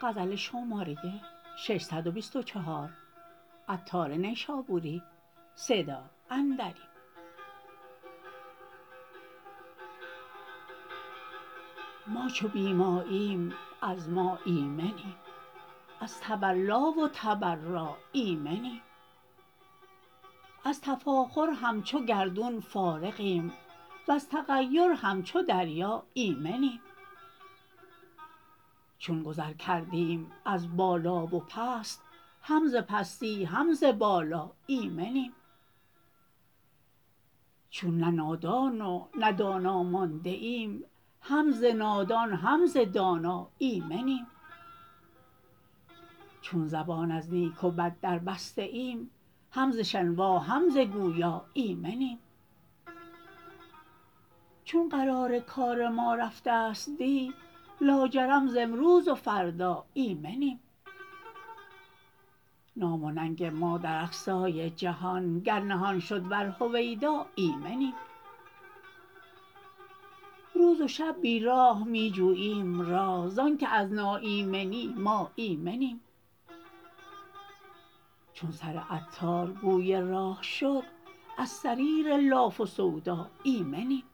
ما چو بی ماییم از ما ایمنیم از تولا و تبرا ایمنیم از تفاخر همچو گردون فارغیم وز تغیر همچو دریا ایمنیم چون گذر کردیم از بالا و پست هم ز پستی هم ز بالا ایمنیم چون نه نادان و نه دانا مانده ایم هم ز نادان هم ز دانا ایمنیم چون زبان از نیک و بد دربسته ایم هم ز شنوا هم ز گویا ایمنیم چون قرار کار ما رفته ست دی لاجرم ز امروز و فردا ایمنیم نام و ننگ ما در اقصای جهان گر نهان شد ور هویدا ایمنیم روز و شب بی راه می جوییم راه زانک از ناایمنی ما ایمنیم چون سر عطار گوی راه شد از سریر لاف و سودا ایمنیم